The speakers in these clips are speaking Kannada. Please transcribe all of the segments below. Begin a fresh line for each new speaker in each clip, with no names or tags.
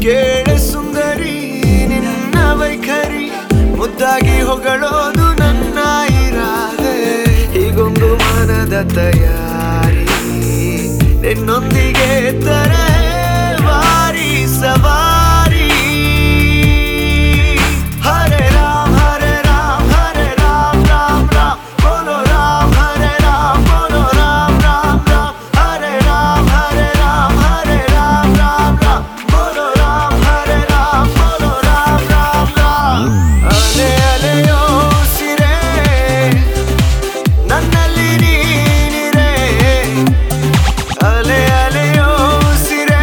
ಕೇಳೆ ಸುಂದರಿ ನಿನ್ನ ವೈಖರಿ, ಮುದ್ದಾಗಿ ಹೊಗಳೋದು ನನ್ನ ಇರಾದೆ. ಹೀಗೊಂದು ಮನದ ತಯಾರಿ ನಿನ್ನೊಂದಿಗೆ ತರ ವಾರಿ ಸವಾರಿ. ಹರೆ ರಾಮ್ ಹರೆ ರಾಮ್ ರಾಮ್ ರಾಮ್ ಬೋಲೋ ರಾಮ್, ಹರೆ ರಾಮ್ ಬೋಲೋ ರಾಮ್ ರಾಮ್ ರಾಮ್. ಹರೆ ರಾಮ್ ರಾಮ್ ರಾಮ್ ಬೋಲೋ ರಾಮ್, ಹರೆ ರಾಮ್ ಬೋಲೋ ರಾಮ್ ರಾಮ್ ರಾಮ್. ಅಲೆ ಅಲೆಯೋ ಸಿರೆ ನನ್ನಲ್ಲಿ ನೀನಿರೆ, ಅಲೆ ಅಲೆಯೋ ಸಿರೆ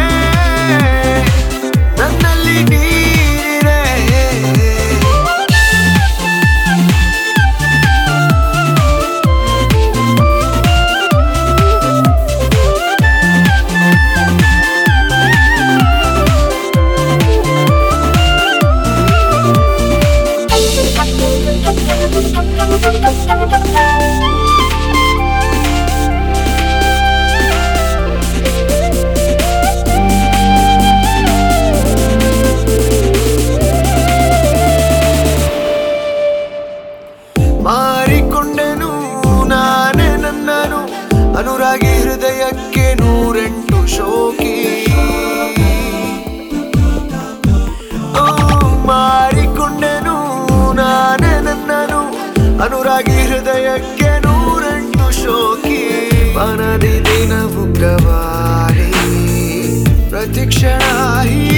ನನ್ನಲ್ಲಿ ನೀನಿರೆ. ಮಾರಿಕೊಂಡೆನು ನಾನೇ ನನ್ನನು, ಅನುರಾಗಿ ಹೃದಯಕ್ಕೆ 108 ಶೋಕಿ. ಮಾರಿಕೊಂಡೆನು ನಾನೇ ನನ್ನನು, ಅನುರಾಗಿ ಹೃದಯಕ್ಕೆ 108 ಶೋಕಿ. ಮನದಿ ದಿನವು ಗವಾರಿ ಪ್ರತಿಕ್ಷಣ